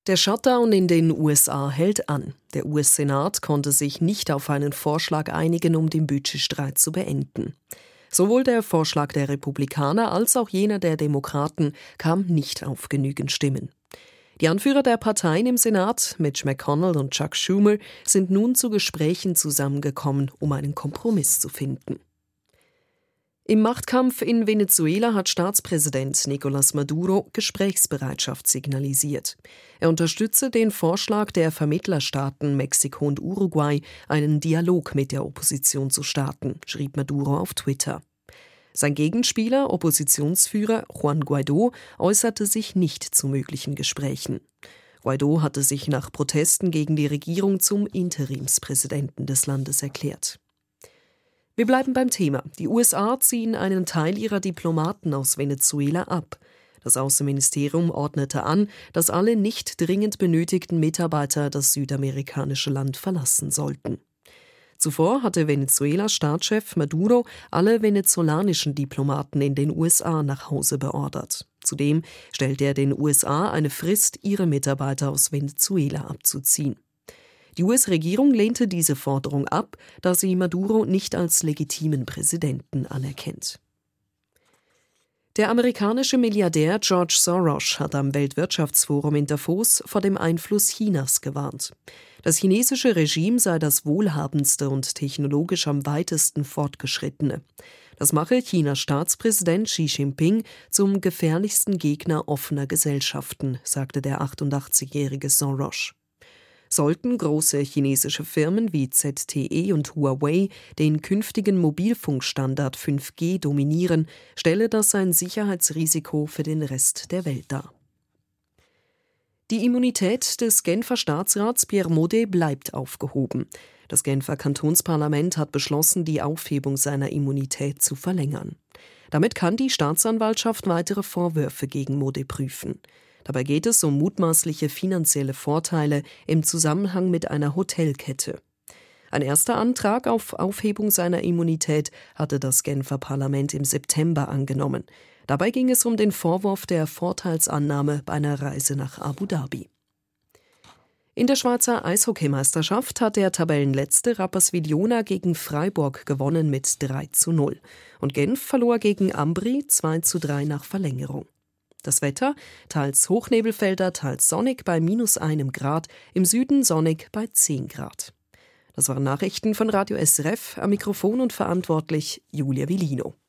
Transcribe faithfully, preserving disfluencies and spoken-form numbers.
Der Shutdown in den U S A hält an. Der U S-Senat konnte sich nicht auf einen Vorschlag einigen, um den Budgetstreit zu beenden. Sowohl der Vorschlag der Republikaner als auch jener der Demokraten kam nicht auf genügend Stimmen. Die Anführer der Parteien im Senat, Mitch McConnell und Chuck Schumer, sind nun zu Gesprächen zusammengekommen, um einen Kompromiss zu finden. Im Machtkampf in Venezuela hat Staatspräsident Nicolás Maduro Gesprächsbereitschaft signalisiert. Er unterstütze den Vorschlag der Vermittlerstaaten Mexiko und Uruguay, einen Dialog mit der Opposition zu starten, schrieb Maduro auf Twitter. Sein Gegenspieler, Oppositionsführer Juan Guaidó, äußerte sich nicht zu möglichen Gesprächen. Guaidó hatte sich nach Protesten gegen die Regierung zum Interimspräsidenten des Landes erklärt. Wir bleiben beim Thema. Die U S A ziehen einen Teil ihrer Diplomaten aus Venezuela ab. Das Außenministerium ordnete an, dass alle nicht dringend benötigten Mitarbeiter das südamerikanische Land verlassen sollten. Zuvor hatte Venezuelas Staatschef Maduro alle venezolanischen Diplomaten in den U S A nach Hause beordert. Zudem stellte er den U S A eine Frist, ihre Mitarbeiter aus Venezuela abzuziehen. Die U S-Regierung lehnte diese Forderung ab, da sie Maduro nicht als legitimen Präsidenten anerkennt. Der amerikanische Milliardär George Soros hat am Weltwirtschaftsforum in Davos vor dem Einfluss Chinas gewarnt. Das chinesische Regime sei das wohlhabendste und technologisch am weitesten fortgeschrittene. Das mache Chinas Staatspräsident Xi Jinping zum gefährlichsten Gegner offener Gesellschaften, sagte der achtundachtzigjährige Soros. Sollten große chinesische Firmen wie Z T E und Huawei den künftigen Mobilfunkstandard fünf G dominieren, stelle das ein Sicherheitsrisiko für den Rest der Welt dar. Die Immunität des Genfer Staatsrats Pierre Maudet bleibt aufgehoben. Das Genfer Kantonsparlament hat beschlossen, die Aufhebung seiner Immunität zu verlängern. Damit kann die Staatsanwaltschaft weitere Vorwürfe gegen Maudet prüfen. Dabei geht es um mutmaßliche finanzielle Vorteile im Zusammenhang mit einer Hotelkette. Ein erster Antrag auf Aufhebung seiner Immunität hatte das Genfer Parlament im September angenommen. Dabei ging es um den Vorwurf der Vorteilsannahme bei einer Reise nach Abu Dhabi. In der Schweizer Eishockeymeisterschaft hat der Tabellenletzte Rapperswil-Jona gegen Freiburg gewonnen mit drei zu null. Und Genf verlor gegen Ambri zwei zu drei nach Verlängerung. Das Wetter, teils Hochnebelfelder, teils sonnig bei minus einem Grad, im Süden sonnig bei zehn Grad. Das waren Nachrichten von Radio S R F, am Mikrofon und verantwortlich Julia Villino.